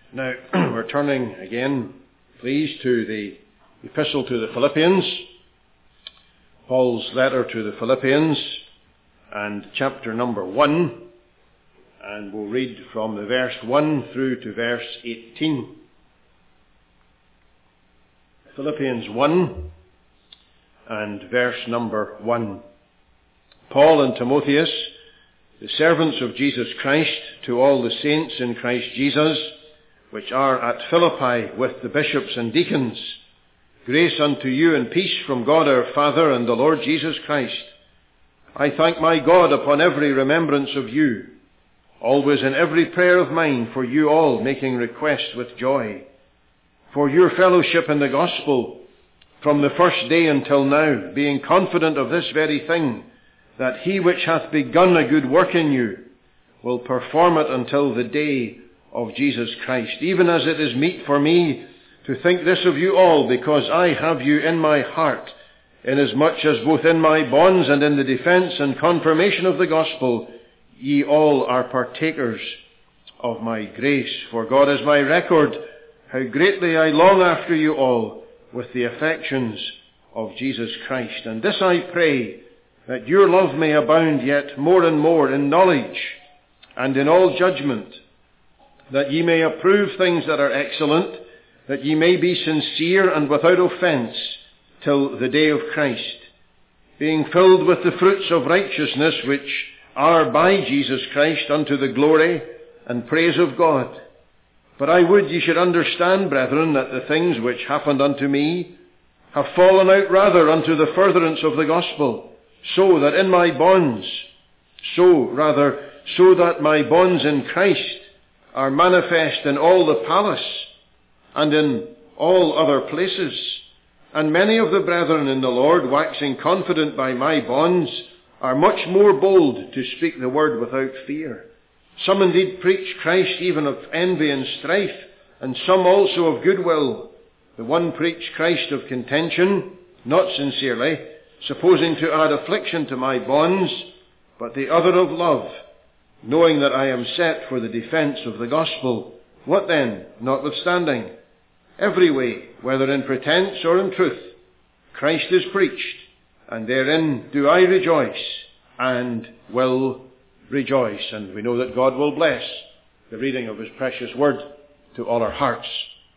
Now, we're turning again, please, to the Epistle to the Philippians, Paul's letter to the Philippians, and chapter number 1, and we'll read from the verse 1 through to verse 18. Philippians 1 and verse number 1. Paul and Timotheus, the servants of Jesus Christ, to all the saints in Christ Jesus, which are at Philippi with the bishops and deacons, grace unto you and peace from God our Father and the Lord Jesus Christ. I thank my God upon every remembrance of you, always in every prayer of mine for you all, making request with joy, for your fellowship in the gospel from the first day until now, being confident of this very thing, that he which hath begun a good work in you will perform it until the day of Jesus Christ, even as it is meet for me to think this of you all, because I have you in my heart, inasmuch as both in my bonds and in the defence and confirmation of the gospel, ye all are partakers of my grace. For God is my record, how greatly I long after you all with the affections of Jesus Christ. And this I pray, that your love may abound yet more and more in knowledge and in all judgment, that ye may approve things that are excellent, that ye may be sincere and without offence till the day of Christ, being filled with the fruits of righteousness which are by Jesus Christ unto the glory and praise of God. But I would ye should understand, brethren, that the things which happened unto me have fallen out rather unto the furtherance of the gospel, so that my bonds in Christ are manifest in all the palace and in all other places. And many of the brethren in the Lord, waxing confident by my bonds, are much more bold to speak the word without fear. Some indeed preach Christ even of envy and strife, and some also of goodwill. The one preached Christ of contention, not sincerely, supposing to add affliction to my bonds, but the other of love, knowing that I am set for the defence of the gospel. What then, notwithstanding? Every way, whether in pretence or in truth, Christ is preached, and therein do I rejoice, and will rejoice. And we know that God will bless the reading of his precious word to all our hearts.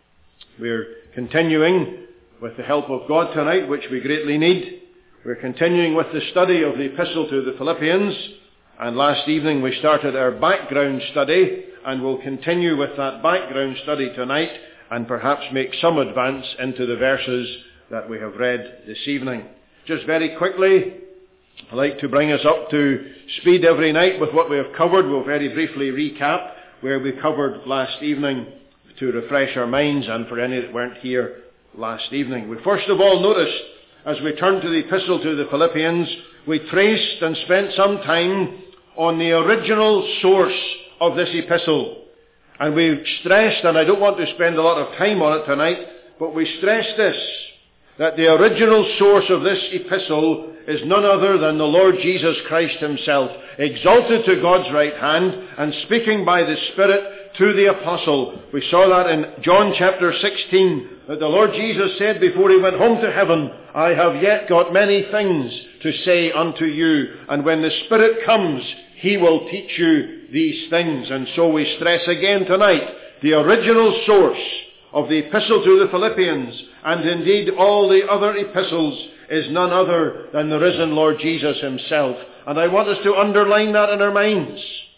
We're continuing with the help of God tonight, which we greatly need. We're continuing with the study of the Epistle to the Philippians, and last evening we started our background study, and we'll continue with that background study tonight, and perhaps make some advance into the verses that we have read this evening. Just very quickly, I'd like to bring us up to speed every night with what we have covered. We'll very briefly recap where we covered last evening to refresh our minds, and for any that weren't here last evening. We first of all noticed, as we turned to the Epistle to the Philippians, we traced and spent some time on the original source of this epistle. And we stressed, and I don't want to spend a lot of time on it tonight, but we stressed this, that the original source of this epistle is none other than the Lord Jesus Christ himself, exalted to God's right hand and speaking by the Spirit to the apostle. We saw that in John chapter 16, that the Lord Jesus said before he went home to heaven, I have yet got many things to say unto you, and when the Spirit comes, he will teach you these things. And so we stress again tonight, the original source of the Epistle to the Philippians, and indeed all the other epistles, is none other than the risen Lord Jesus himself. And I want us to underline that in our minds.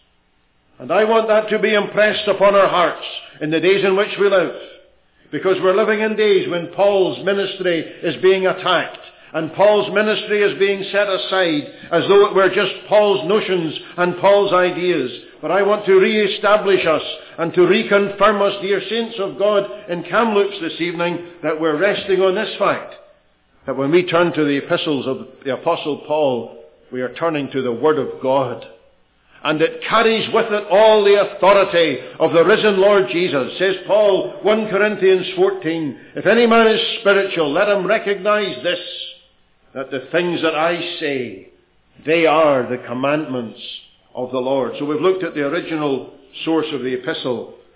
And I want that to be impressed upon our hearts in the days in which we live. Because we're living in days when Paul's ministry is being attacked, and Paul's ministry is being set aside as though it were just Paul's notions and Paul's ideas. But I want to re-establish us and to reconfirm us, dear saints of God in Kamloops this evening, that we're resting on this fact, that when we turn to the epistles of the Apostle Paul, we are turning to the Word of God. And it carries with it all the authority of the risen Lord Jesus. Says Paul, 1 Corinthians 14, if any man is spiritual, let him recognize this, that the things that I say, they are the commandments of the Lord. So we've looked at the original source of the epistle.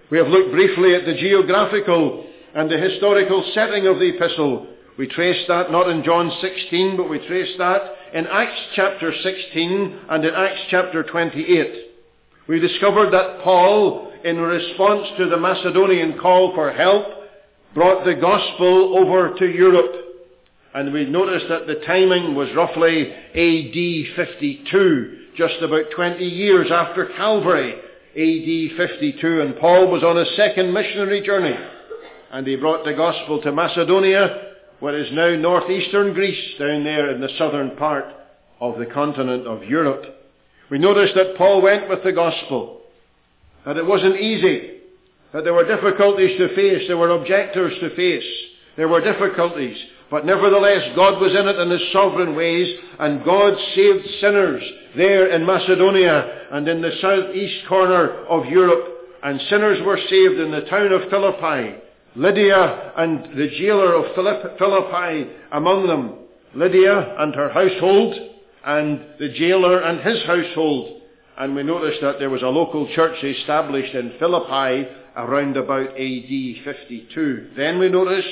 We have looked briefly at the geographical and the historical setting of the epistle. We trace that not in John 16, but we trace that in Acts chapter 16 and in Acts chapter 28. We discovered that Paul, in response to the Macedonian call for help, brought the gospel over to Europe. And we noticed that the timing was roughly AD 52, just about 20 years after Calvary, AD 52. And Paul was on a second missionary journey. And he brought the gospel to Macedonia, what is now northeastern Greece, down there in the southern part of the continent of Europe. We noticed that Paul went with the gospel, that it wasn't easy, that there were difficulties to face, there were objectors to face, there were difficulties, but nevertheless God was in it in His sovereign ways, and God saved sinners there in Macedonia and in the southeast corner of Europe, and sinners were saved in the town of Philippi. Lydia and the jailer of Philippi among them. Lydia and her household, and the jailer and his household. And we noticed that there was a local church established in Philippi around about AD 52. Then we noticed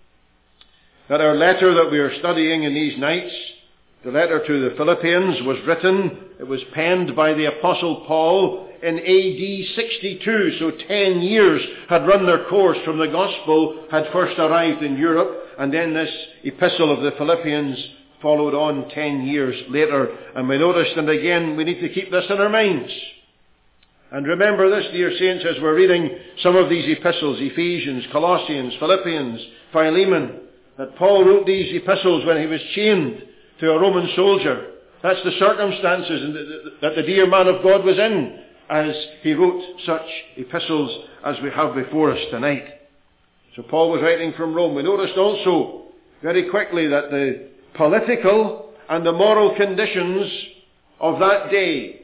that our letter that we are studying in these nights, the letter to the Philippians, was written, it was penned by the Apostle Paul in AD 62, so 10 years had run their course from the gospel had first arrived in Europe, and then this epistle of the Philippians followed on 10 years later. And we noticed, and again we need to keep this in our minds. And remember this, dear saints, as we're reading some of these epistles, Ephesians, Colossians, Philippians, Philemon, that Paul wrote these epistles when he was chained to a Roman soldier. That's the circumstances that the dear man of God was in as he wrote such epistles as we have before us tonight. So Paul was writing from Rome. We noticed also very quickly that the political and the moral conditions of that day.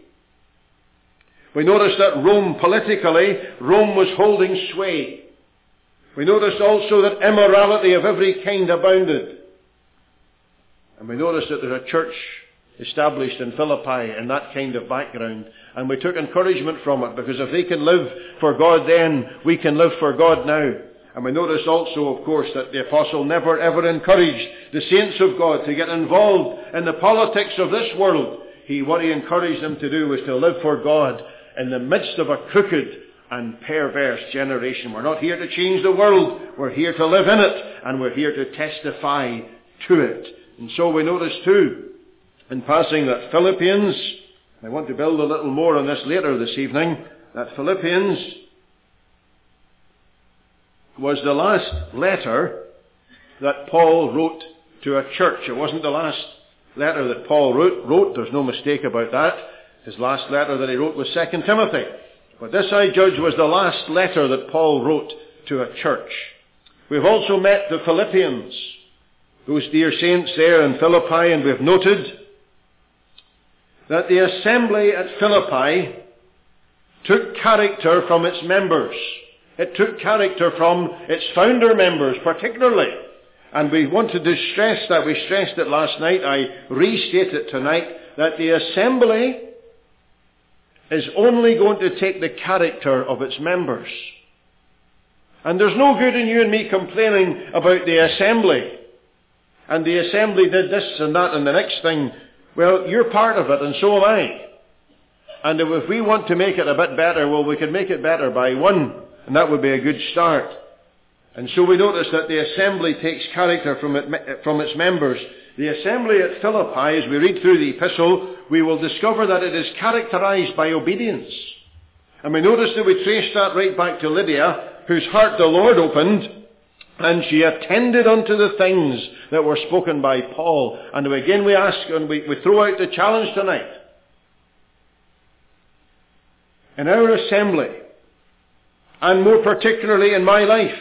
We noticed that Rome, politically, Rome was holding sway. We noticed also that immorality of every kind abounded. And we noticed that there's a church established in Philippi in that kind of background. And we took encouragement from it, because if they can live for God then, we can live for God now. And we noticed also, of course, that the apostle never ever encouraged the saints of God to get involved in the politics of this world. What he encouraged them to do was to live for God in the midst of a crooked and perverse generation. We're not here to change the world. We're here to live in it, and we're here to testify to it. And so we notice too, in passing, that Philippians, I want to build a little more on this later this evening, that Philippians was the last letter that Paul wrote to a church. It wasn't the last letter that Paul wrote. There's no mistake about that. His last letter that he wrote was 2 Timothy. But this, I judge, was the last letter that Paul wrote to a church. We've also met the Philippians, those dear saints there in Philippi, and we've noted that the assembly at Philippi took character from its members. It took character from its founder members particularly. And we wanted to stress that. We stressed it last night. I restate it tonight, that the assembly is only going to take the character of its members. And there's no good in you and me complaining about the assembly. And the assembly did this and that and the next thing. Well, you're part of it, and so am I. And if we want to make it a bit better, well, we can make it better by one, and that would be a good start. And so we notice that the assembly takes character from its members. The assembly at Philippi, as we read through the epistle, we will discover that it is characterized by obedience. And we notice that we trace that right back to Lydia, whose heart the Lord opened, and she attended unto the things that were spoken by Paul. And again we ask, and we throw out the challenge tonight. In our assembly, and more particularly in my life,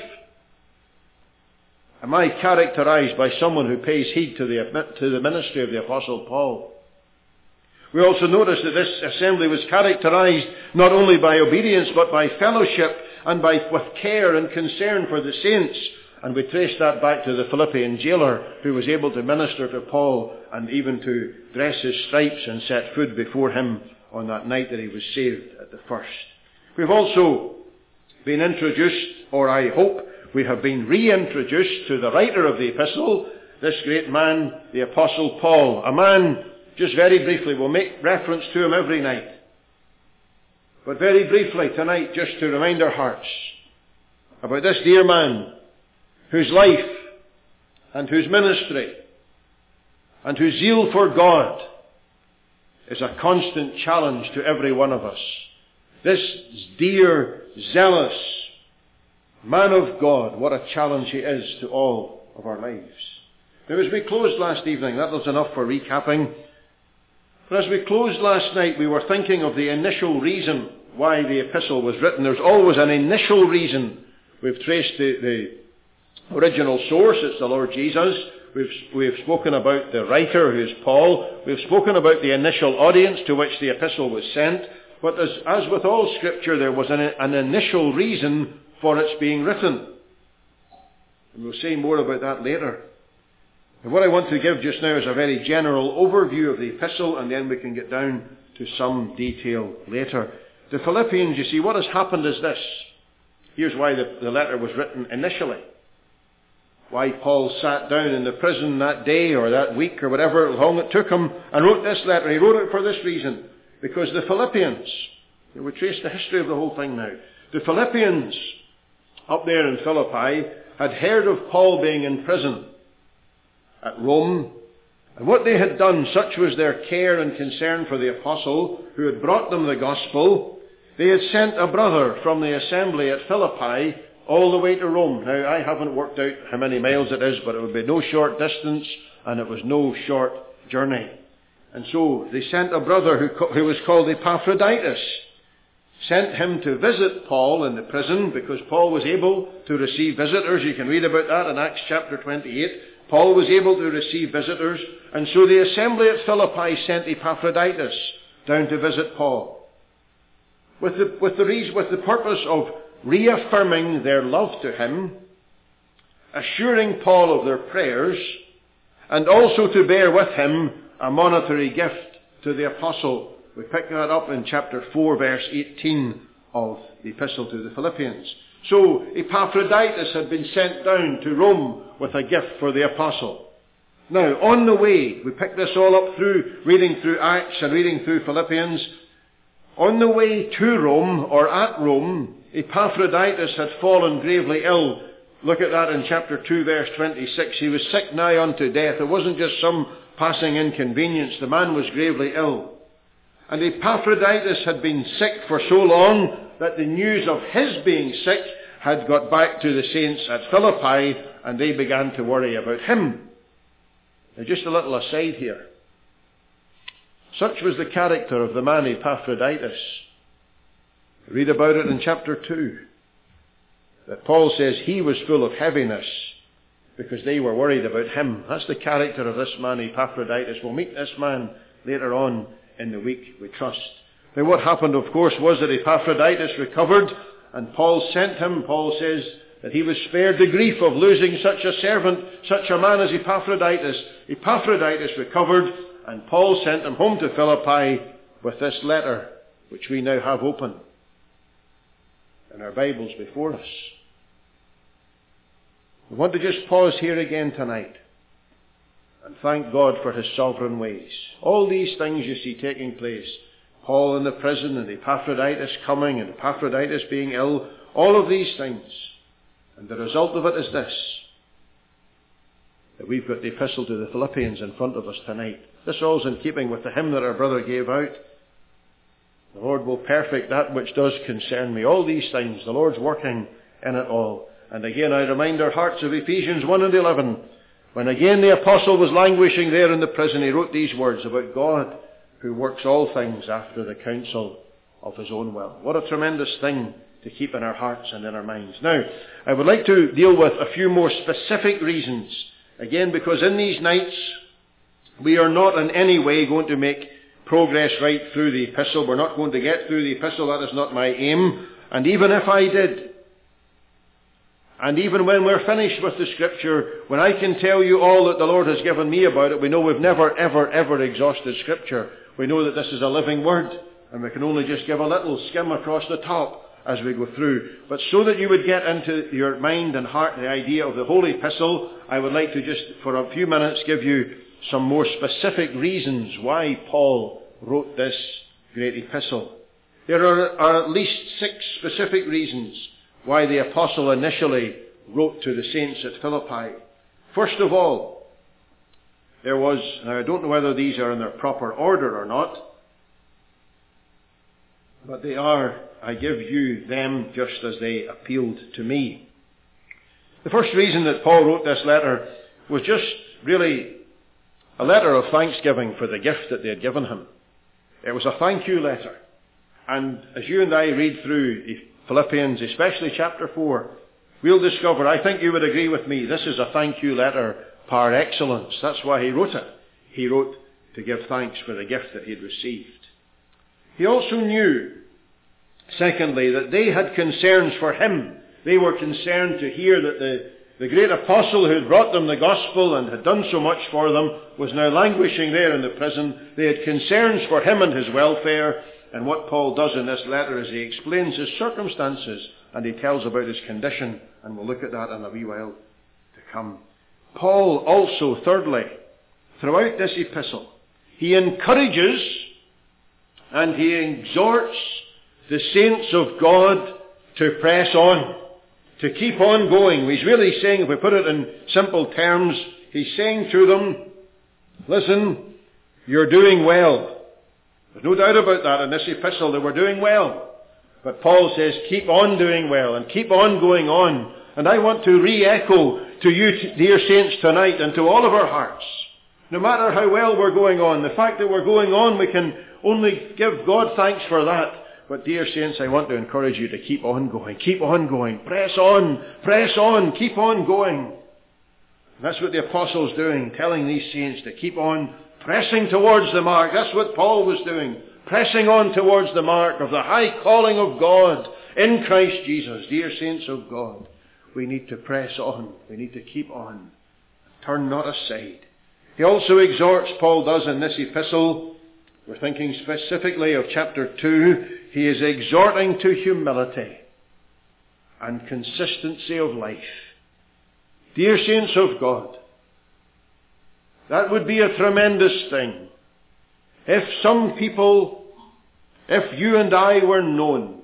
am I characterized by someone who pays heed to the ministry of the Apostle Paul? We also notice that this assembly was characterized not only by obedience, but by fellowship and with care and concern for the saints. And we trace that back to the Philippian jailer, who was able to minister to Paul and even to dress his stripes and set food before him on that night that he was saved at the first. We've also been introduced, or I hope we have been reintroduced to the writer of the epistle, this great man, the Apostle Paul. A man, just very briefly, we'll make reference to him every night. But very briefly tonight, just to remind our hearts about this dear man, whose life and whose ministry and whose zeal for God is a constant challenge to every one of us. This dear, zealous man of God, what a challenge he is to all of our lives. Now, as we closed last evening, that was enough for recapping. But as we closed last night, we were thinking of the initial reason why the epistle was written. There's always an initial reason. We've traced the original source, it's the Lord Jesus. We've spoken about the writer, who's Paul. We've spoken about the initial audience to which the epistle was sent. But as with all Scripture, there was an initial reason for its being written. And we'll say more about that later. And what I want to give just now is a very general overview of the epistle, and then we can get down to some detail later. The Philippians, you see, what has happened is this. Here's why the letter was written initially. Why Paul sat down in the prison that day or that week or whatever long it took him and wrote this letter. He wrote it for this reason. Because the Philippians, we trace the history of the whole thing now. The Philippians up there in Philippi had heard of Paul being in prison at Rome. And what they had done, such was their care and concern for the apostle who had brought them the gospel, they had sent a brother from the assembly at Philippi all the way to Rome. Now, I haven't worked out how many miles it is, but it would be no short distance, and it was no short journey. And so they sent a brother who was called Epaphroditus, sent him to visit Paul in the prison, because Paul was able to receive visitors. You can read about that in Acts chapter 28. Paul was able to receive visitors, and so the assembly at Philippi sent Epaphroditus down to visit Paul, with the purpose of reaffirming their love to him, assuring Paul of their prayers, and also to bear with him a monetary gift to the apostle. We pick that up in chapter 4, verse 18 of the epistle to the Philippians. So Epaphroditus had been sent down to Rome with a gift for the apostle. Now, on the way, we pick this all up through reading through Acts and reading through Philippians. On the way to Rome, or at Rome, Epaphroditus had fallen gravely ill. Look at that in chapter 2, verse 26. He was sick nigh unto death. It wasn't just some passing inconvenience. The man was gravely ill. And Epaphroditus had been sick for so long that the news of his being sick had got back to the saints at Philippi, and they began to worry about him. Now, just a little aside here. Such was the character of the man Epaphroditus. Read about it in chapter 2. That Paul says he was full of heaviness because they were worried about him. That's the character of this man Epaphroditus. We'll meet this man later on in the week, we trust. Now, what happened, of course, was that Epaphroditus recovered, and Paul sent him. Paul says that he was spared the grief of losing such a servant, such a man as Epaphroditus. Epaphroditus recovered, and Paul sent him home to Philippi with this letter, which we now have open in our Bibles before us. We want to just pause here again tonight and thank God for his sovereign ways. All these things you see taking place, Paul in the prison and Epaphroditus coming and Epaphroditus being ill, all of these things. And the result of it is this, that we've got the epistle to the Philippians in front of us tonight. This all's in keeping with the hymn that our brother gave out. The Lord will perfect that which does concern me. All these things, the Lord's working in it all. And again, I remind our hearts of Ephesians 1 and 11. When again the apostle was languishing there in the prison, he wrote these words about God who works all things after the counsel of his own will. What a tremendous thing to keep in our hearts and in our minds. Now, I would like to deal with a few more specific reasons. Again, because in these nights, we are not in any way going to make progress right through the epistle. We're not going to get through the epistle. That is not my aim. And even if I did, and even when we're finished with the Scripture, when I can tell you all that the Lord has given me about it, we know we've never, ever, ever exhausted Scripture. We know that this is a living Word, and we can only just give a little skim across the top. as we go through. But so that you would get into your mind and heart the idea of the whole epistle, I would like to just, for a few minutes, give you some more specific reasons why Paul wrote this great epistle. There are at least 6 specific reasons why the apostle initially wrote to the saints at Philippi. First of all, there was, now I don't know whether these are in their proper order or not, but they are, I give you them just as they appealed to me. The first reason that Paul wrote this letter was just really a letter of thanksgiving for the gift that they had given him. It was a thank you letter. And as you and I read through Philippians, especially chapter 4, we'll discover, I think you would agree with me, this is a thank you letter par excellence. That's why he wrote it. He wrote to give thanks for the gift that he had received. He also knew, secondly, that they had concerns for him. They were concerned to hear that the great apostle who had brought them the gospel and had done so much for them was now languishing there in the prison. They had concerns for him and his welfare. And what Paul does in this letter is he explains his circumstances and he tells about his condition. And we'll look at that in a wee while to come. Paul also, thirdly, throughout this epistle, he encourages and he exhorts the saints of God to press on, to keep on going. He's really saying, if we put it in simple terms, he's saying to them, listen, you're doing well. There's no doubt about that. In this epistle, they were doing well. But Paul says, keep on doing well and keep on going on. And I want to re-echo to you, dear saints, tonight and to all of our hearts, no matter how well we're going on, the fact that we're going on, we can only give God thanks for that. But dear saints, I want to encourage you to keep on going, press on, keep on going. And that's what the apostle's doing, telling these saints to keep on pressing towards the mark. That's what Paul was doing, pressing on towards the mark of the high calling of God in Christ Jesus. Dear saints of God, we need to press on. We need to keep on. Turn not aside. He also exhorts, Paul does in this epistle, we're thinking specifically of chapter 2, he is exhorting to humility and consistency of life. Dear saints of God, that would be a tremendous thing. If some people, if you and I were known,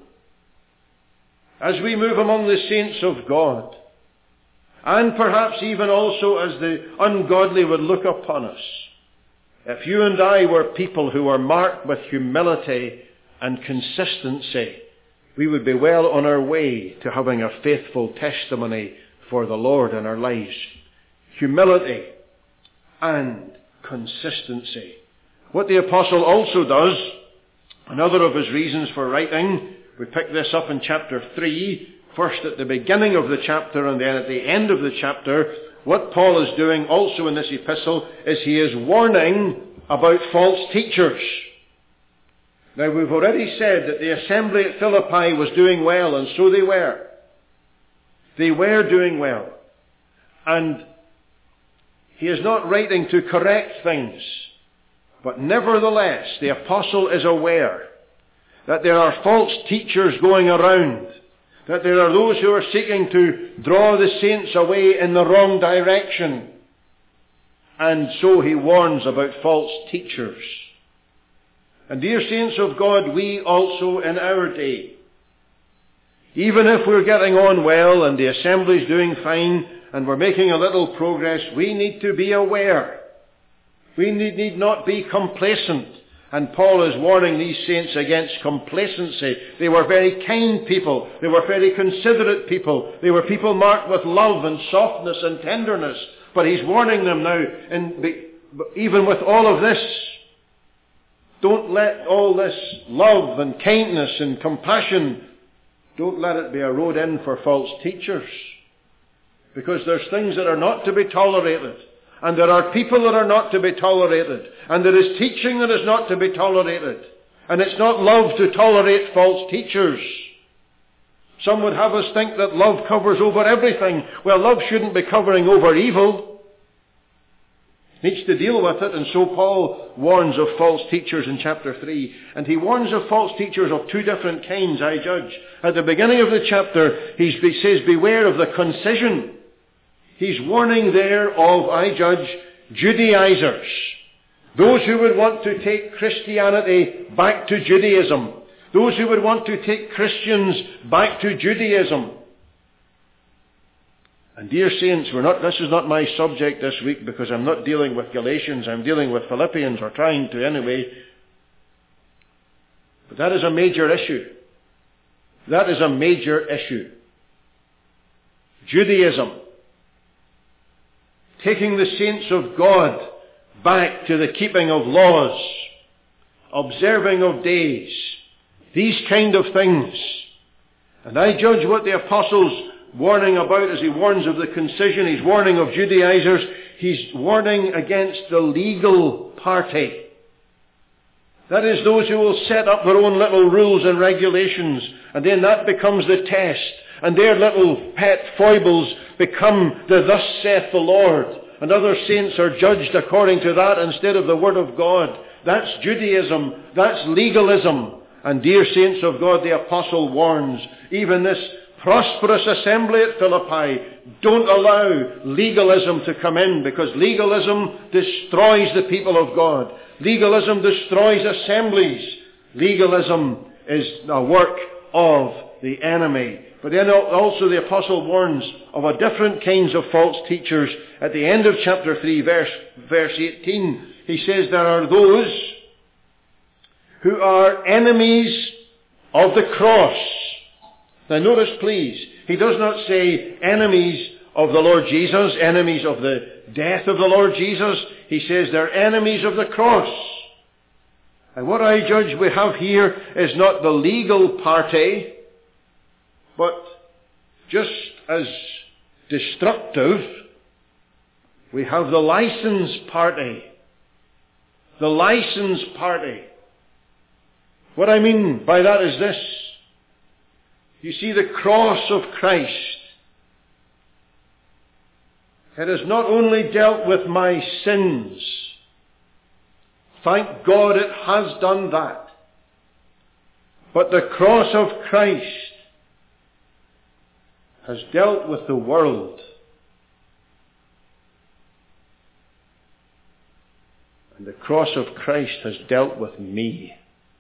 as we move among the saints of God, and perhaps even also as the ungodly would look upon us, if you and I were people who were marked with humility and consistency, we would be well on our way to having a faithful testimony for the Lord in our lives. Humility and consistency. What the apostle also does, another of his reasons for writing, we pick this up in chapter 3, first at the beginning of the chapter and then at the end of the chapter. What Paul is doing also in this epistle is he is warning about false teachers. Now we've already said that the assembly at Philippi was doing well, and so they were. They were doing well. And he is not writing to correct things, but nevertheless the apostle is aware that there are false teachers going around, that there are those who are seeking to draw the saints away in the wrong direction. And so he warns about false teachers. And dear saints of God, we also in our day, even if we're getting on well and the assembly's doing fine and we're making a little progress, we need to be aware. We need not be complacent. And Paul is warning these saints against complacency. They were very kind people. They were very considerate people. They were people marked with love and softness and tenderness. But he's warning them now, even with all of this, don't let all this love and kindness and compassion, don't let it be a road in for false teachers. Because there's things that are not to be tolerated. And there are people that are not to be tolerated. And there is teaching that is not to be tolerated. And it's not love to tolerate false teachers. Some would have us think that love covers over everything. Well, love shouldn't be covering over evil. Needs to deal with it, and so Paul warns of false teachers in chapter 3. And he warns of false teachers of two different kinds, I judge. At the beginning of the chapter, he says, beware of the concision. He's warning there of, I judge, Judaizers. Those who would want to take Christianity back to Judaism. Those who would want to take Christians back to Judaism. And dear saints, this is not my subject this week because I'm not dealing with Galatians, I'm dealing with Philippians, or trying to anyway. But that is a major issue. That is a major issue. Judaism. Taking the saints of God back to the keeping of laws, observing of days, these kind of things. And I judge what the apostle's warning about as he warns of the concision, he's warning of Judaizers, he's warning against the legal party. That is, those who will set up their own little rules and regulations, and then that becomes the test, and their little pet foibles become the thus saith the Lord, and other saints are judged according to that instead of the Word of God. That's Judaism, that's legalism. And dear saints of God, the apostle warns, even this prosperous assembly at Philippi, don't allow legalism to come in, because legalism destroys the people of God. Legalism destroys assemblies. Legalism is a work of the enemy. But then also the apostle warns of a different kinds of false teachers. At the end of chapter 3, verse 18, he says there are those who are enemies of the cross. Now notice please, he does not say enemies of the Lord Jesus, enemies of the death of the Lord Jesus. He says they're enemies of the cross. And what I judge we have here is not the legal party, but just as destructive, we have the license party. The license party. What I mean by that is this. You see, the cross of Christ, it has not only dealt with my sins. Thank God it has done that. But the cross of Christ has dealt with the world. And the cross of Christ has dealt with me.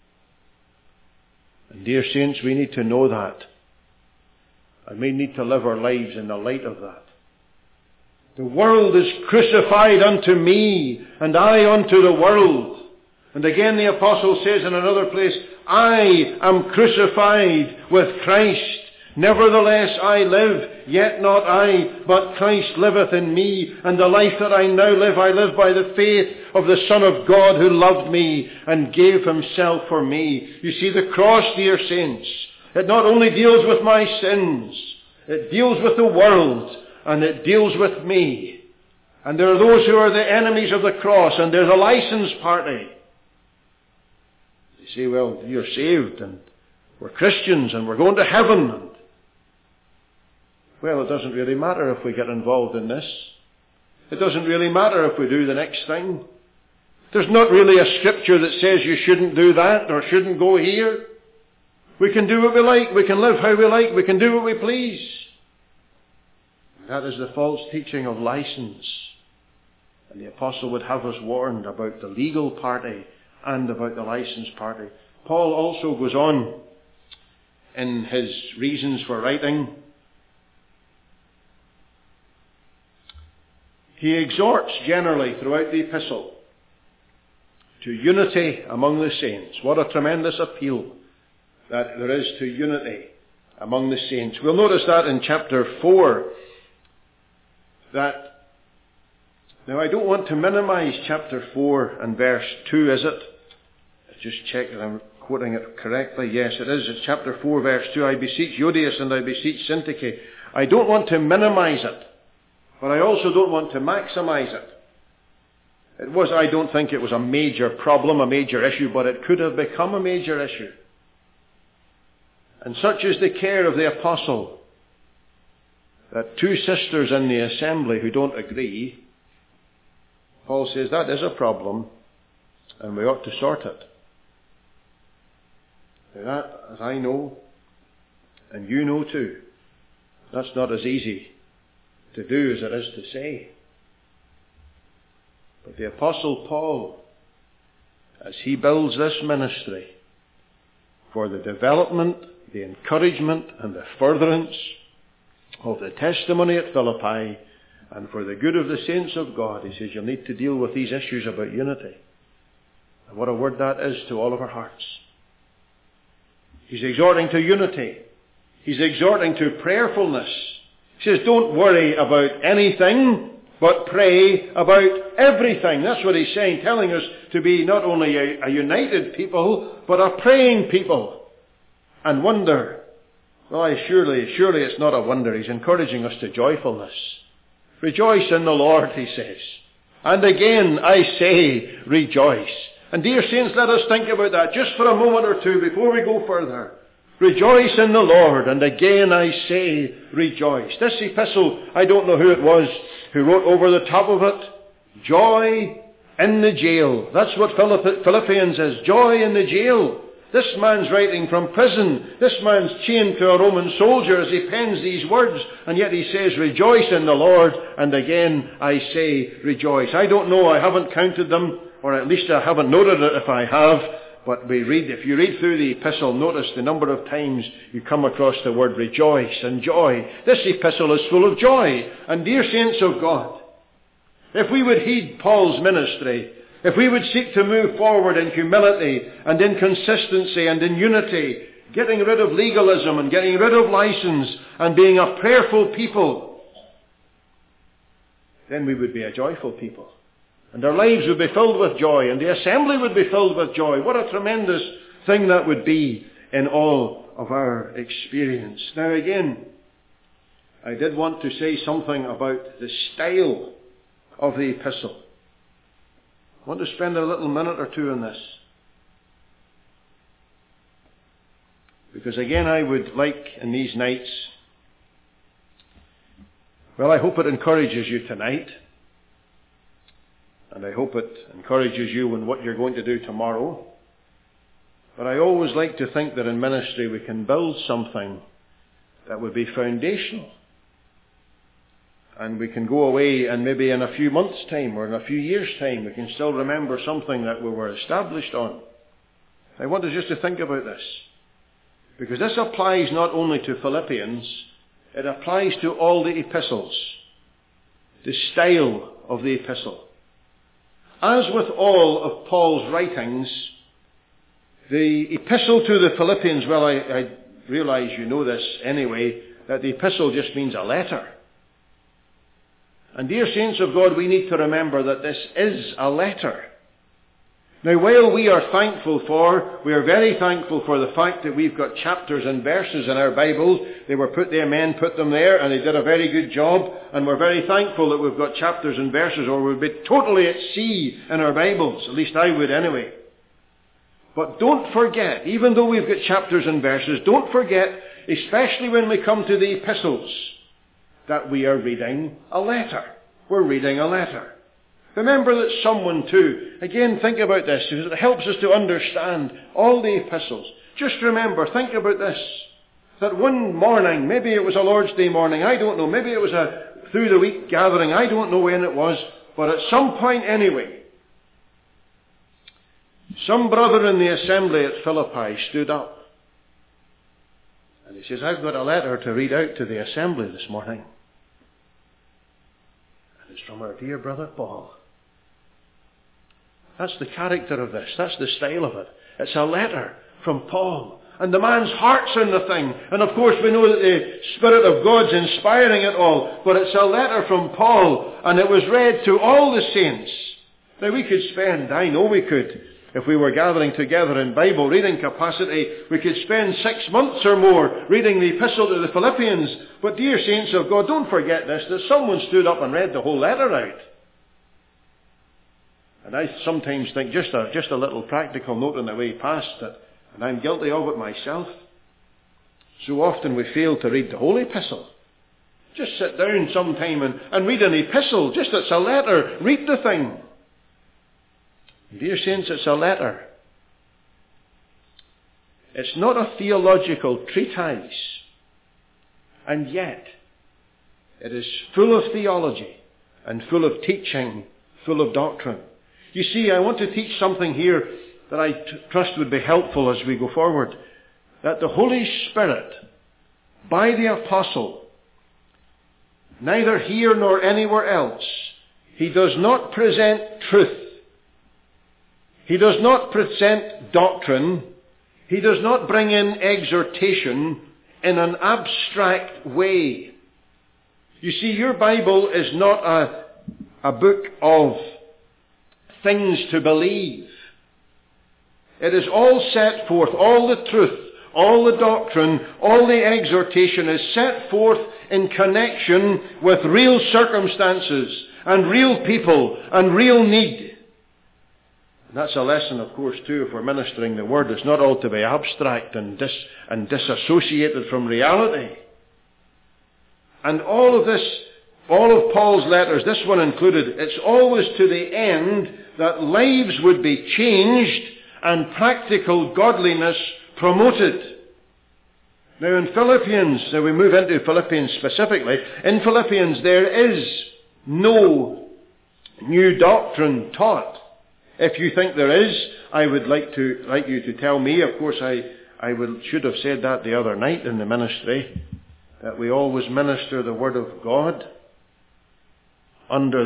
And dear saints, we need to know that. And we need to live our lives in the light of that. The world is crucified unto me, and I unto the world. And again the apostle says in another place, I am crucified with Christ. Nevertheless I live, yet not I, but Christ liveth in me. And the life that I now live, I live by the faith of the Son of God who loved me and gave himself for me. You see, the cross, dear saints, it not only deals with my sins, it deals with the world, and it deals with me. And there are those who are the enemies of the cross, and there's a license party. They say, well, you're saved, and we're Christians, and we're going to heaven. Well, it doesn't really matter if we get involved in this. It doesn't really matter if we do the next thing. There's not really a scripture that says you shouldn't do that or shouldn't go here. We can do what we like. We can live how we like. We can do what we please. That is the false teaching of license. And the apostle would have us warned about the legal party and about the license party. Paul also goes on in his reasons for writing. He exhorts generally throughout the epistle to unity among the saints. What a tremendous appeal that there is to unity among the saints. We'll notice that in chapter 4. Now I don't want to minimize chapter 4 and verse 2, is it? Just check that I'm quoting it correctly. Yes, it is. It's chapter 4, verse 2. I beseech Euodias and I beseech Syntyche. I don't want to minimize it, but I also don't want to maximize it. I don't think it was a major problem, a major issue, but it could have become a major issue. And such is the care of the apostle, that two sisters in the assembly who don't agree Paul says that is a problem, and we ought to sort it. Now that, as I know, and you know too, that's not as easy to do as it is to say. But the Apostle Paul, as he builds this ministry for the development, the encouragement, and the furtherance of the testimony at Philippi, and for the good of the saints of God, he says you'll need to deal with these issues about unity. And what a word that is to all of our hearts. He's exhorting to unity. He's exhorting to prayerfulness. He says, don't worry about anything, but pray about everything. That's what he's saying, telling us to be not only a united people, but a praying people. And wonder. Well, surely it's not a wonder. He's encouraging us to joyfulness. Rejoice in the Lord, he says. And again, I say, rejoice. And dear saints, let us think about that just for a moment or two before we go further. Rejoice in the Lord, and again I say, rejoice. This epistle, I don't know who it was who wrote over the top of it, joy in the jail. That's what Philippians is, joy in the jail. This man's writing from prison. This man's chained to a Roman soldier as he pens these words, and yet he says, rejoice in the Lord, and again I say, rejoice. I don't know, I haven't counted them, or at least I haven't noted it if I have. But if you read through the epistle, notice the number of times you come across the word rejoice and joy. This epistle is full of joy. And dear saints of God, if we would heed Paul's ministry, if we would seek to move forward in humility and in consistency and in unity, getting rid of legalism and getting rid of license and being a prayerful people, then we would be a joyful people. And our lives would be filled with joy, and the assembly would be filled with joy. What a tremendous thing that would be in all of our experience. Now again, I did want to say something about the style of the epistle. I want to spend a little minute or two on this. Because again, I would like in these nights, well, I hope it encourages you tonight. And I hope it encourages you in what you're going to do tomorrow. But I always like to think that in ministry we can build something that would be foundational. And we can go away and maybe in a few months' time or in a few years' time we can still remember something that we were established on. I want us just to think about this. Because this applies not only to Philippians, it applies to all the epistles. The style of the epistle. As with all of Paul's writings, the epistle to the Philippians, well, I realize you know this anyway, that the epistle just means a letter. And dear saints of God, we need to remember that this is a letter. Now, while we are very thankful for the fact that we've got chapters and verses in our Bibles. They were put there, men put them there, and they did a very good job. And we're very thankful that we've got chapters and verses, or we'd be totally at sea in our Bibles. At least I would anyway. But don't forget, even though we've got chapters and verses, don't forget, especially when we come to the epistles, that we are reading a letter. We're reading a letter. Remember that someone too, again think about this, because it helps us to understand all the epistles. Just remember, think about this, that one morning, maybe it was a Lord's Day morning, I don't know, maybe it was a through the week gathering, I don't know when it was, but at some point anyway, some brother in the assembly at Philippi stood up. And he says, I've got a letter to read out to the assembly this morning. And it's from our dear brother Paul. That's the character of this. That's the style of it. It's a letter from Paul. And the man's heart's in the thing. And of course we know that the Spirit of God's inspiring it all. But it's a letter from Paul. And it was read to all the saints. Now we could spend, I know we could, if we were gathering together in Bible reading capacity, we could spend 6 months or more reading the epistle to the Philippians. But dear saints of God, don't forget this, that someone stood up and read the whole letter out. And I sometimes think, just a little practical note on the way past, that, and I'm guilty of it myself, so often we fail to read the whole epistle. Just sit down sometime and read an epistle, just it's a letter, read the thing. Dear saints, it's a letter. It's not a theological treatise. And yet, it is full of theology and full of teaching, full of doctrine. You see, I want to teach something here that I trust would be helpful as we go forward. That the Holy Spirit, by the apostle, neither here nor anywhere else, he does not present truth. He does not present doctrine. He does not bring in exhortation in an abstract way. You see, your Bible is not a book of things to believe. It is all set forth, all the truth, all the doctrine, all the exhortation is set forth in connection with real circumstances and real people and real need. And that's a lesson, of course, too, if we're ministering the Word. It's not all to be abstract and disassociated from reality. And all of this, all of Paul's letters, this one included, it's always to the end that lives would be changed and practical godliness promoted. Now in Philippians, now we move into Philippians specifically, in Philippians there is no new doctrine taught. If you think there is, I would like you to tell me. Of course, I should have said that the other night in the ministry, that we always minister the Word of God under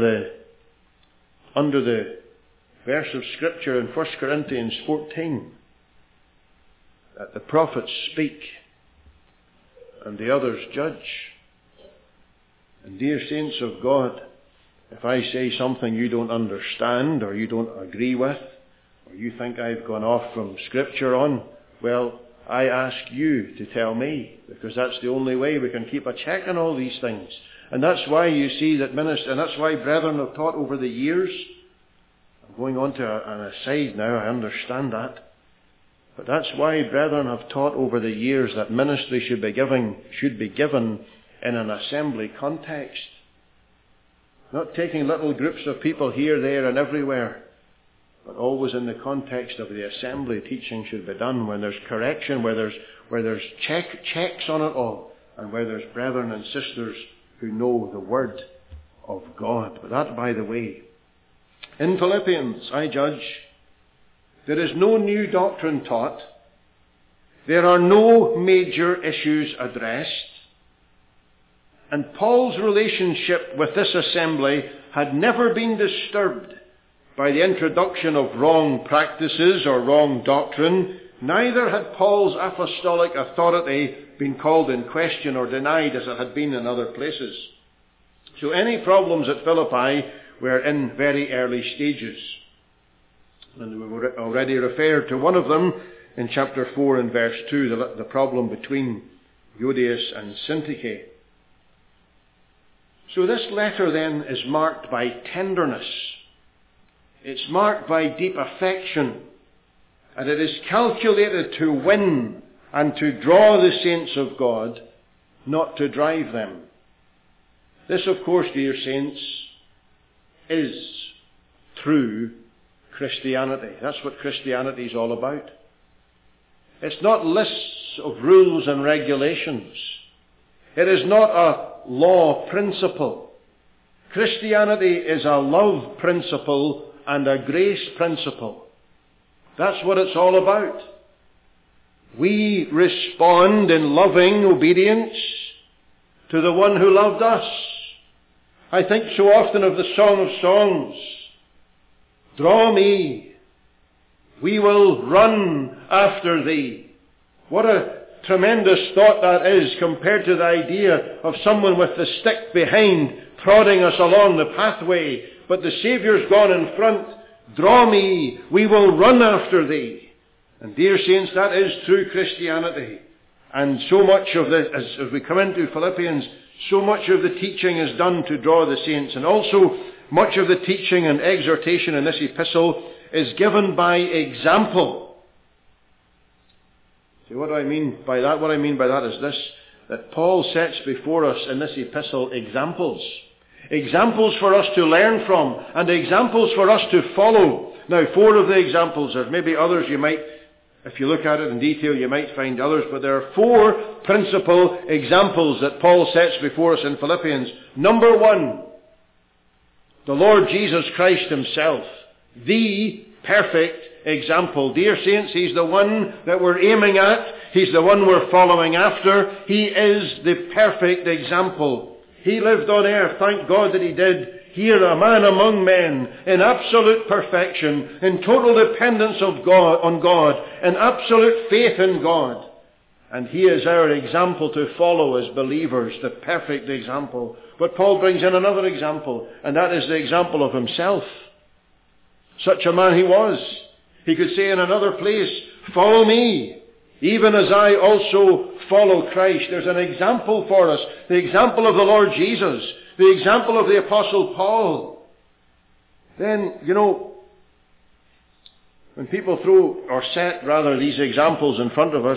the verse of Scripture in 1 Corinthians 14, that the prophets speak and the others judge. And dear saints of God, if I say something you don't understand or you don't agree with, or you think I've gone off from Scripture on, well, I ask you to tell me, because that's the only way we can keep a check on all these things. And that's why you see that and that's why brethren have taught over the years. I'm going on to an aside now, I understand that. But that's why brethren have taught over the years that ministry should be given in an assembly context. Not taking little groups of people here, there and everywhere, but always in the context of the assembly. Teaching should be done when there's correction, where there's checks on it all, and where there's brethren and sisters who know the Word of God. But that, by the way, in Philippians, I judge, there is no new doctrine taught. There are no major issues addressed. And Paul's relationship with this assembly had never been disturbed by the introduction of wrong practices or wrong doctrine. Neither had Paul's apostolic authority been called in question or denied as it had been in other places. So any problems at Philippi were in very early stages. And we already referred to one of them in chapter 4 and verse 2, the problem between Euodias and Syntyche. So this letter then is marked by tenderness. It's marked by deep affection. And it is calculated to win and to draw the saints of God, not to drive them. This, of course, dear saints, is true Christianity. That's what Christianity is all about. It's not lists of rules and regulations. It is not a law principle. Christianity is a love principle and a grace principle. That's what it's all about. We respond in loving obedience to the one who loved us. I think so often of the Song of Songs. Draw me, we will run after thee. What a tremendous thought that is compared to the idea of someone with the stick behind prodding us along the pathway. But the Saviour's gone in front. Draw me, we will run after thee. And dear saints, that is true Christianity. And so much of this, as we come into Philippians, so much of the teaching is done to draw the saints. And also, much of the teaching and exhortation in this epistle is given by example. See, what do I mean by that? What I mean by that is this, that Paul sets before us in this epistle examples. Examples for us to learn from, and examples for us to follow, Now, 4 of the examples, there's maybe others you might, if you look at it in detail, you might find others, but there are 4 principal examples that Paul sets before us in Philippians. Number 1, the Lord Jesus Christ himself, the perfect example. Dear saints, he's the one that we're aiming at. He's the one we're following after. He is the perfect example. He lived on earth, thank God that he did, here a man among men, in absolute perfection, in total dependence on God, in absolute faith in God. And he is our example to follow as believers, the perfect example. But Paul brings in another example, and that is the example of himself. Such a man he was. He could say in another place, follow me, even as I also follow Christ. There's an example for us. The example of the Lord Jesus. The example of the Apostle Paul. Then, when people set these examples in front of us,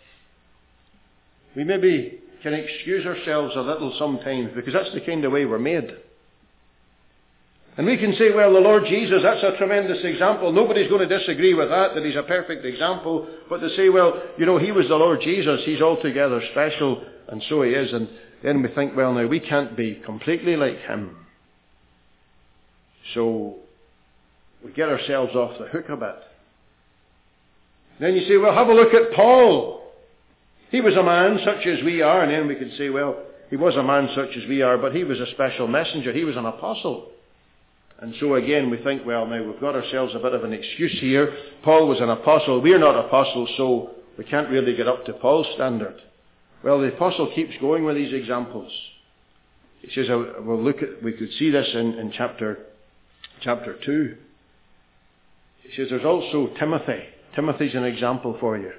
we maybe can excuse ourselves a little sometimes, because that's the kind of way we're made. And we can say, well, the Lord Jesus, that's a tremendous example. Nobody's going to disagree with that he's a perfect example. But to say, well, he was the Lord Jesus. He's altogether special, and so he is. And then we think, well, now, we can't be completely like him. So we get ourselves off the hook a bit. Then you say, well, have a look at Paul. He was a man such as we are. And then we can say, well, he was a man such as we are, but he was a special messenger. He was an apostle. And so again, we think, well, now we've got ourselves a bit of an excuse here. Paul was an apostle. We're not apostles, so we can't really get up to Paul's standard. Well, the apostle keeps going with these examples. He says, we could see this in chapter 2. He says, there's also Timothy. Timothy's an example for you.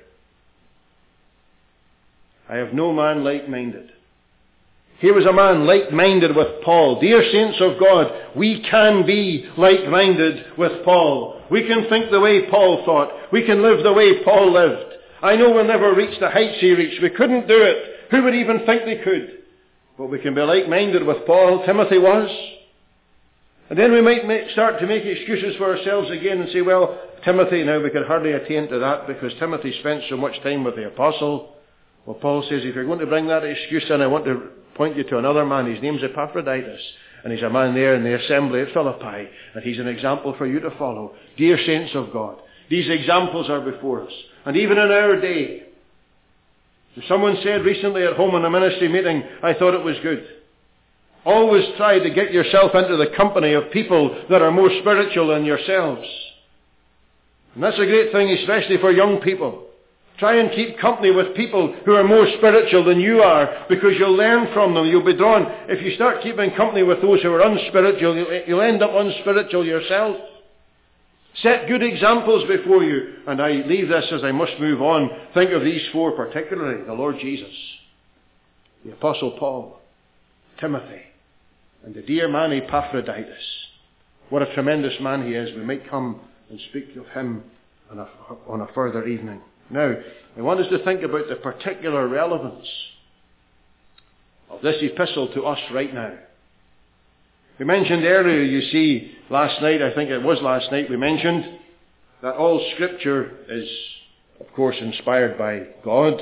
I have no man like-minded. Here was a man like-minded with Paul. Dear saints of God, we can be like-minded with Paul. We can think the way Paul thought. We can live the way Paul lived. I know we'll never reach the heights he reached. We couldn't do it. Who would even think they could? But we can be like-minded with Paul. Timothy was. And then we might start to make excuses for ourselves again and say, well, Timothy, now we could hardly attain to that because Timothy spent so much time with the apostle. Well, Paul says, if you're going to bring that excuse in, I want to point you to another man. His name's Epaphroditus. And he's a man there in the assembly at Philippi. And he's an example for you to follow. Dear saints of God, these examples are before us. And even in our day, someone said recently at home in a ministry meeting, I thought it was good. Always try to get yourself into the company of people that are more spiritual than yourselves. And that's a great thing, especially for young people. Try and keep company with people who are more spiritual than you are, because you'll learn from them. You'll be drawn. If you start keeping company with those who are unspiritual, you'll end up unspiritual yourself. Set good examples before you. And I leave this as I must move on. Think of these 4 particularly. The Lord Jesus, the Apostle Paul, Timothy, and the dear man Epaphroditus. What a tremendous man he is. We might come and speak of him on a further evening. Now, I want us to think about the particular relevance of this epistle to us right now. We mentioned earlier, you see, last night, I think it was last night, we mentioned that all Scripture is, of course, inspired by God.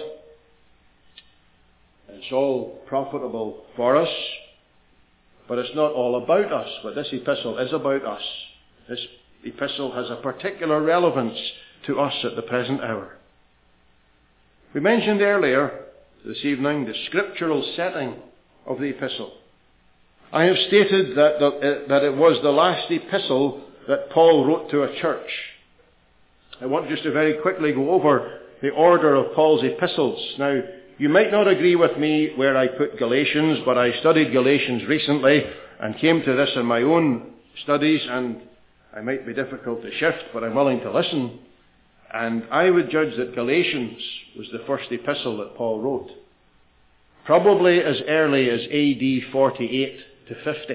It's all profitable for us, but it's not all about us. But this epistle is about us. This epistle has a particular relevance to us at the present hour. We mentioned earlier this evening the scriptural setting of the epistle. I have stated that it was the last epistle that Paul wrote to a church. I want just to very quickly go over the order of Paul's epistles. Now, you might not agree with me where I put Galatians, but I studied Galatians recently and came to this in my own studies, and I might be difficult to shift, but I'm willing to listen. And I would judge that Galatians was the first epistle that Paul wrote, probably as early as AD 48 to 50.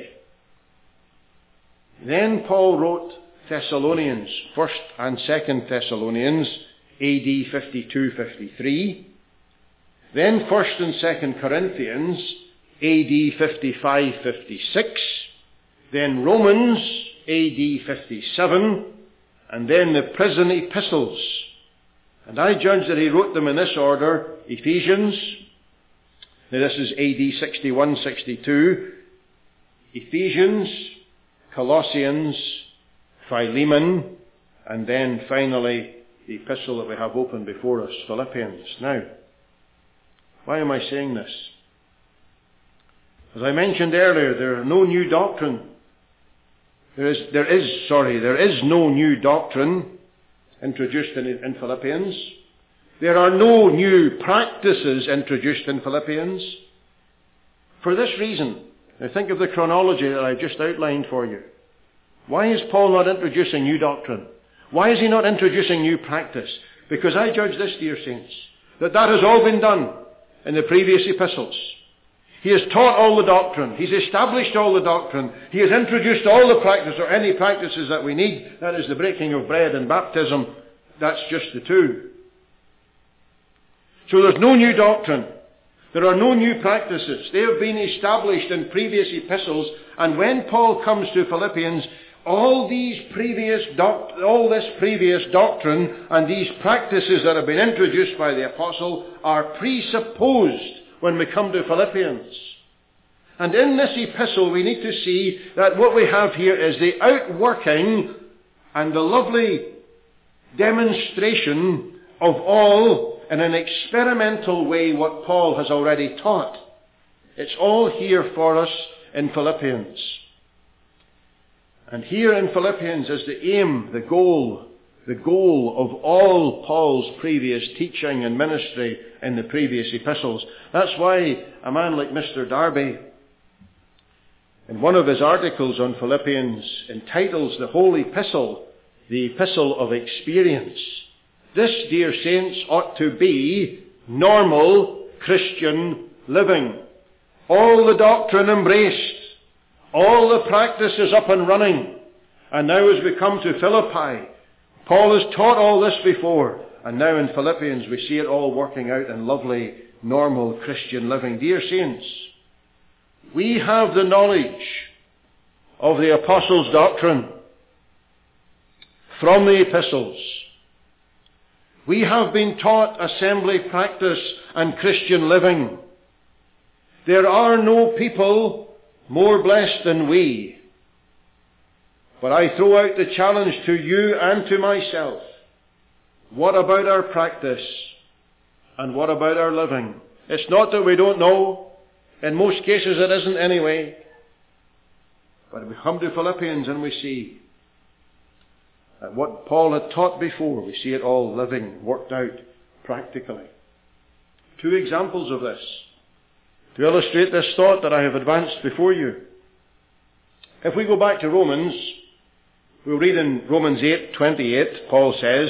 Then Paul wrote Thessalonians, 1st and 2nd Thessalonians, AD 52-53. Then 1st and 2nd Corinthians, AD 55-56. Then Romans, AD 57. and then the prison epistles. And I judge that he wrote them in this order: Ephesians, now this is AD 61-62, Ephesians, Colossians, Philemon, and then finally the epistle that we have open before us, Philippians. Now, why am I saying this? As I mentioned earlier, there is no new doctrine. There is no new doctrine introduced in Philippians. There are no new practices introduced in Philippians. For this reason, now think of the chronology that I've just outlined for you. Why is Paul not introducing new doctrine? Why is he not introducing new practice? Because I judge this, dear saints, that has all been done in the previous epistles. He has taught all the doctrine. He's established all the doctrine. He has introduced all the practice, or any practices that we need. That is the breaking of bread and baptism. That's just the two. So there's no new doctrine. There are no new practices. They have been established in previous epistles. And when Paul comes to Philippians, all this previous doctrine and these practices that have been introduced by the apostle are presupposed when we come to Philippians. And in this epistle we need to see that what we have here is the outworking and the lovely demonstration of all, in an experimental way, what Paul has already taught. It's all here for us in Philippians. And here in Philippians is the aim, the goal of all Paul's previous teaching and ministry in the previous epistles. That's why a man like Mr. Darby, in one of his articles on Philippians, entitles the whole epistle, the Epistle of Experience. This, dear saints, ought to be normal Christian living. All the doctrine embraced, all the practices up and running. And now as we come to Philippi, Paul has taught all this before, and now in Philippians we see it all working out in lovely, normal Christian living. Dear saints, we have the knowledge of the apostles' doctrine from the epistles. We have been taught assembly practice and Christian living. There are no people more blessed than we. But I throw out the challenge to you and to myself. What about our practice? And what about our living? It's not that we don't know. In most cases it isn't anyway. But we come to Philippians and we see that what Paul had taught before, we see it all living, worked out practically. Two examples of this to illustrate this thought that I have advanced before you. If we go back to Romans, we'll read in Romans 8:28, Paul says,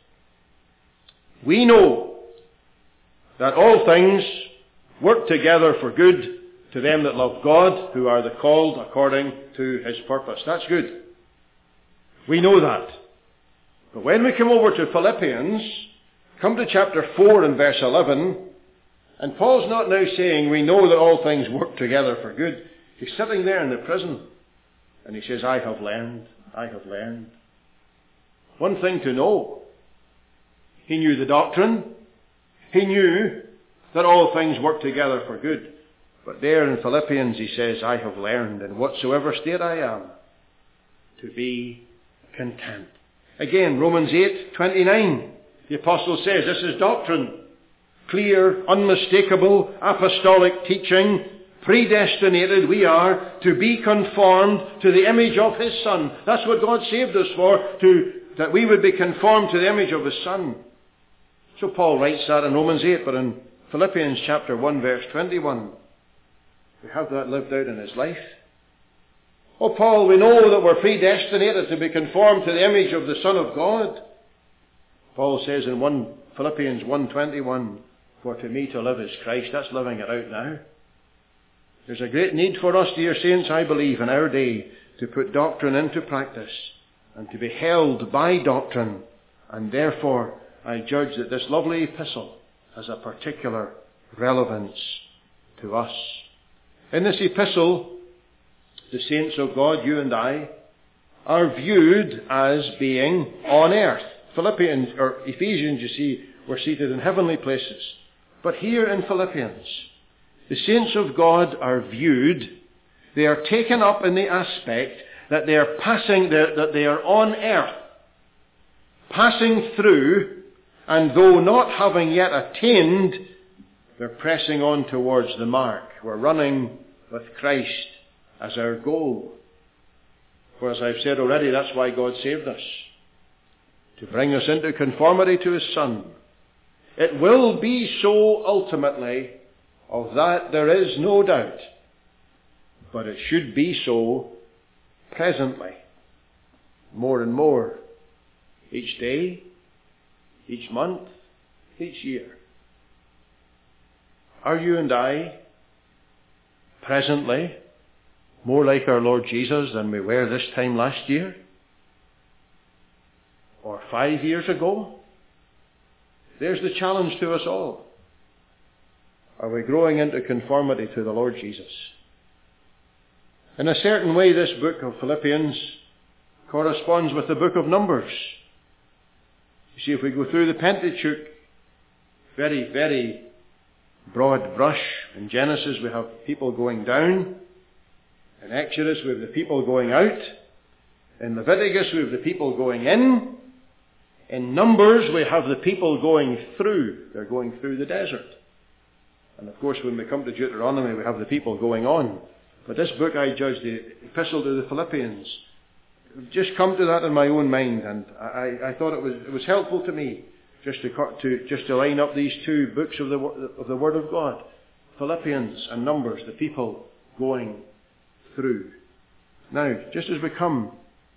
"We know that all things work together for good to them that love God, who are the called according to his purpose." That's good. We know that. But when we come over to Philippians, come to chapter 4 and verse 11, and Paul's not now saying we know that all things work together for good. He's sitting there in the prison, and he says, I have learned. One thing to know. He knew the doctrine. He knew that all things work together for good. But there in Philippians he says, I have learned in whatsoever state I am to be content. Again, Romans 8:29. The apostle says, this is doctrine. Clear, unmistakable, apostolic teaching. Predestinated we are to be conformed to the image of his Son. That's what God saved us for, that we would be conformed to the image of his Son. So Paul writes that in Romans 8, but in Philippians chapter 1 verse 21, we have that lived out in his life. Oh Paul, we know that we're predestinated to be conformed to the image of the Son of God. Paul says in Philippians 1:21, for to me to live is Christ. That's living it out now. There's a great need for us, dear saints, I believe, in our day, to put doctrine into practice and to be held by doctrine. And therefore, I judge that this lovely epistle has a particular relevance to us. In this epistle, the saints of God, you and I, are viewed as being on earth. Philippians, or Ephesians, you see, were seated in heavenly places. But here in Philippians, the saints of God are viewed, they are taken up in the aspect that they are that they are on earth, passing through, and though not having yet attained, they're pressing on towards the mark. We're running with Christ as our goal. For as I've said already, that's why God saved us. To bring us into conformity to His Son. It will be so ultimately, of that there is no doubt. But it should be so presently. More and more. Each day, each month, each year. Are you and I presently more like our Lord Jesus than we were this time last year? Or 5 years ago? There's the challenge to us all. Are we growing into conformity to the Lord Jesus? In a certain way, this book of Philippians corresponds with the book of Numbers. You see, if we go through the Pentateuch, very, very broad brush. In Genesis we have people going down. In Exodus we have the people going out. In Leviticus we have the people going in. In Numbers we have the people going through. They're going through the desert. And of course when we come to Deuteronomy we have the people going on. But this book, I judge, the Epistle to the Philippians, just come to that in my own mind, and I thought it was helpful to me just to line up these two books of the Word of God, Philippians and Numbers, the people going through. Now, just as we come,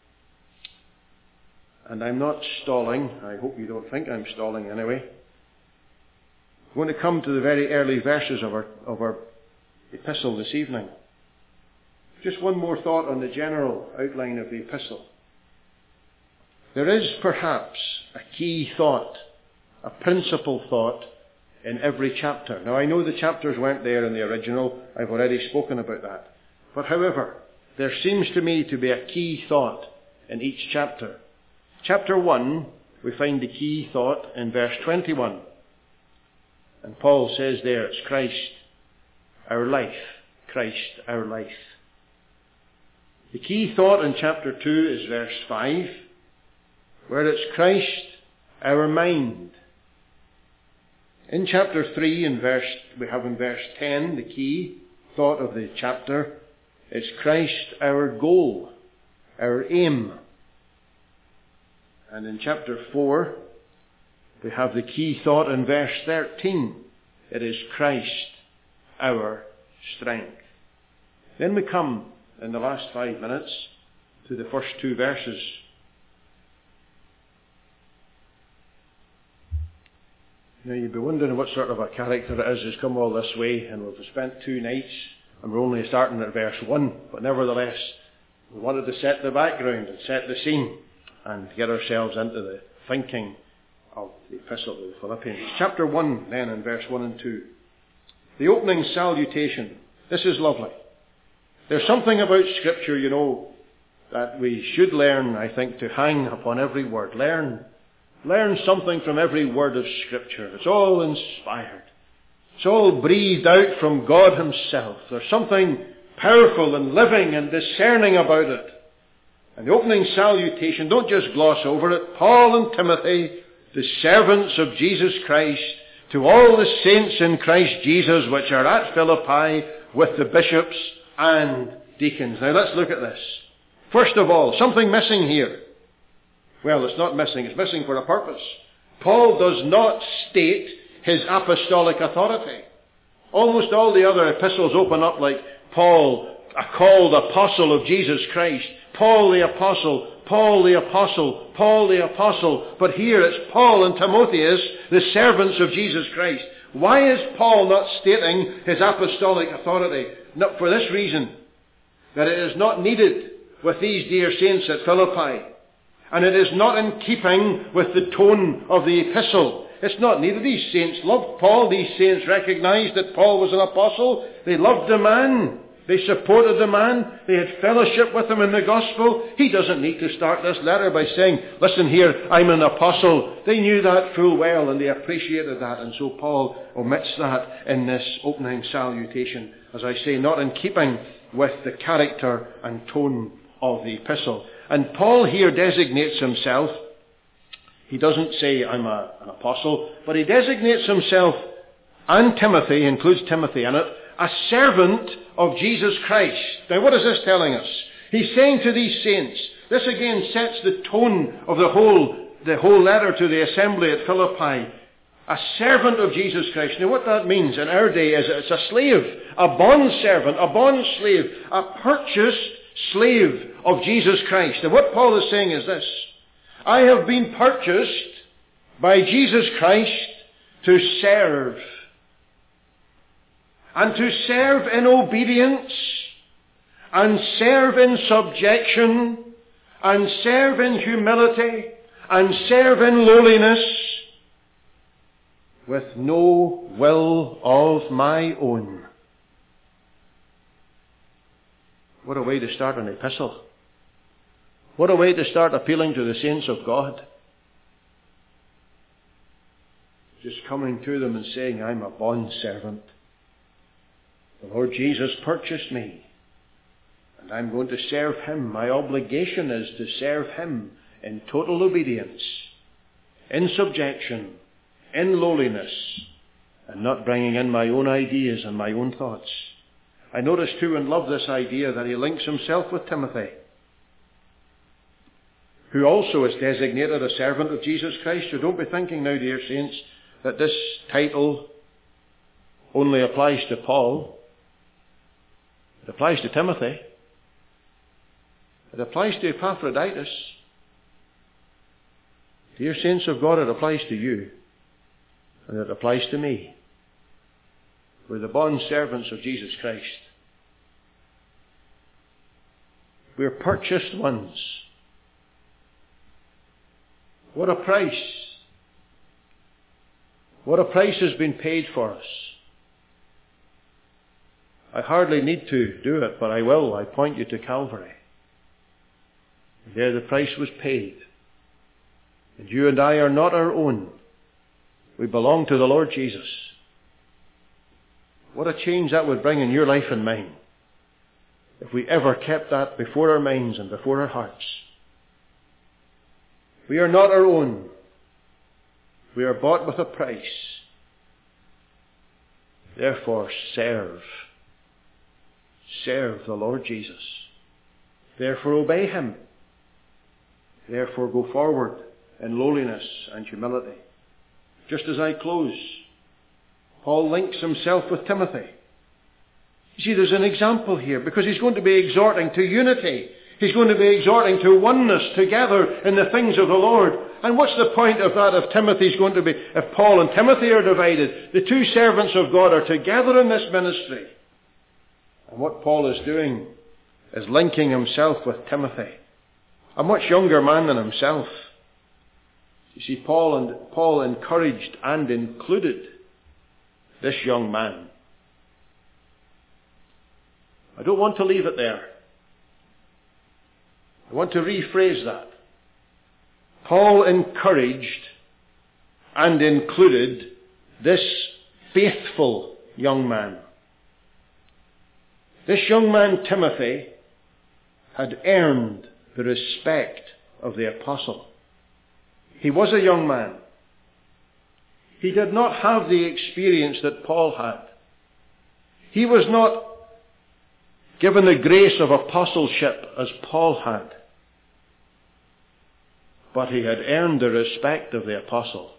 and I'm not stalling, I hope you don't think I'm stalling anyway, I'm going to come to the very early verses of our epistle this evening. Just one more thought on the general outline of the epistle. There is perhaps a key thought, a principal thought in every chapter. Now I know the chapters weren't there in the original. I've already spoken about that. But however, there seems to me to be a key thought in each chapter. Chapter 1, we find the key thought in verse 21. And Paul says there, it's Christ, our life. Christ, our life. The key thought in chapter 2 is verse 5, where it's Christ, our mind. In chapter 3, we have in verse 10, the key thought of the chapter, it's Christ, our goal, our aim. And in chapter 4, we have the key thought in verse 13. It is Christ, our strength. Then we come, in the last 5 minutes, to the first 2 verses. Now you'd be wondering what sort of a character it is who's come all this way, and we've spent 2 nights, and we're only starting at verse 1. But nevertheless, we wanted to set the background and set the scene, and get ourselves into the thinking of the Epistle to the Philippians. Chapter 1, then, in verse 1 and 2. The opening salutation. This is lovely. There's something about Scripture, you know, that we should learn, I think, to hang upon every word. Learn something from every word of Scripture. It's all inspired. It's all breathed out from God Himself. There's something powerful and living and discerning about it. And the opening salutation, don't just gloss over it. Paul and Timothy, the servants of Jesus Christ, to all the saints in Christ Jesus which are at Philippi with the bishops and deacons. Now let's look at this. First of all, something missing here. Well, it's not missing. It's missing for a purpose. Paul does not state his apostolic authority. Almost all the other epistles open up like Paul, a called apostle of Jesus Christ. Paul the apostle, Paul the apostle, Paul the apostle. But here it's Paul and Timotheus, the servants of Jesus Christ. Why is Paul not stating his apostolic authority? Not for this reason, that it is not needed with these dear saints at Philippi. And it is not in keeping with the tone of the epistle. It's not needed. These saints loved Paul. These saints recognized that Paul was an apostle. They loved the man. They supported the man. They had fellowship with him in the gospel. He doesn't need to start this letter by saying, listen here, I'm an apostle. They knew that full well and they appreciated that. And so Paul omits that in this opening salutation. As I say, not in keeping with the character and tone of the epistle. And Paul here designates himself. He doesn't say, I'm an apostle, but he designates himself, and Timothy, includes Timothy in it, a servant of Jesus Christ. Now what is this telling us? He's saying to these saints, this again sets the tone of the whole letter to the assembly at Philippi. A servant of Jesus Christ. Now what that means in our day is it's a slave, a bond servant, a bond slave, a purchased slave of Jesus Christ. And what Paul is saying is this: I have been purchased by Jesus Christ to serve. And to serve in obedience, and serve in subjection, and serve in humility, and serve in lowliness, with no will of my own. What a way to start an epistle. What a way to start appealing to the saints of God. Just coming to them and saying, I'm a bond servant. The Lord Jesus purchased me, and I'm going to serve him. My obligation is to serve him in total obedience, in subjection, in lowliness, and not bringing in my own ideas and my own thoughts. I notice too and love this idea that he links himself with Timothy, who also is designated a servant of Jesus Christ. So don't be thinking now, dear saints, that this title only applies to Paul. It applies to Timothy. It applies to Epaphroditus. Dear saints of God, it applies to you. And it applies to me. We're the bond servants of Jesus Christ. We're purchased ones. What a price. What a price has been paid for us. I hardly need to do it, but I will. I point you to Calvary. There the price was paid. And you and I are not our own. We belong to the Lord Jesus. What a change that would bring in your life and mine, if we ever kept that before our minds and before our hearts. We are not our own. We are bought with a price. Therefore, serve. Serve the Lord Jesus. Therefore, obey him. Therefore, go forward in lowliness and humility. Just as I close, Paul links himself with Timothy. You see, there's an example here, because he's going to be exhorting to unity. He's going to be exhorting to oneness together in the things of the Lord. And what's the point of that if Timothy's going to be, if Paul and Timothy are divided? The two servants of God are together in this ministry. And what Paul is doing is linking himself with Timothy, a much younger man than himself. You see, Paul encouraged and included this young man. I don't want to leave it there. I want to rephrase that. Paul encouraged and included this faithful young man. This young man, Timothy, had earned the respect of the apostle. He was a young man. He did not have the experience that Paul had. He was not given the grace of apostleship as Paul had. But he had earned the respect of the apostle.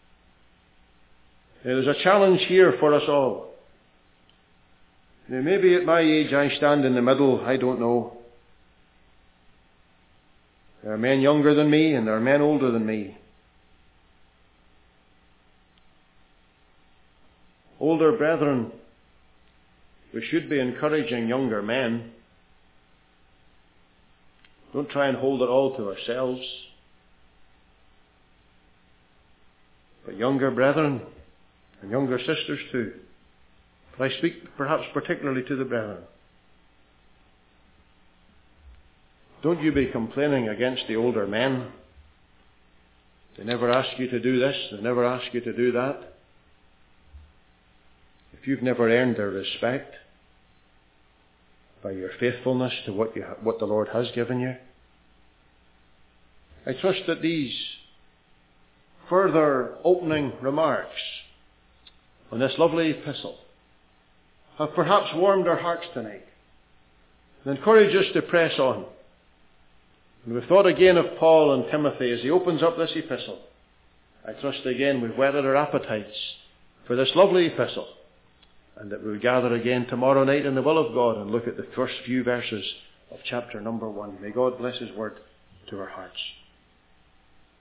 There is a challenge here for us all. Now, maybe at my age I stand in the middle, I don't know. There are men younger than me and there are men older than me. Older brethren, we should be encouraging younger men. Don't try and hold it all to ourselves. But younger brethren and younger sisters too. But I speak perhaps particularly to the brethren. don't you be complaining against the older men. They never ask you to do this, they never ask you to do that. If you've never earned their respect by your faithfulness to what the Lord has given you, I trust that these further opening remarks on this lovely epistle have perhaps warmed our hearts tonight and encourage us to press on. And we've thought again of Paul and Timothy as he opens up this epistle. I trust again we've whetted our appetites for this lovely epistle, and that we'll gather again tomorrow night in the will of God and look at the first few verses of chapter number 1. May God bless His word to our hearts.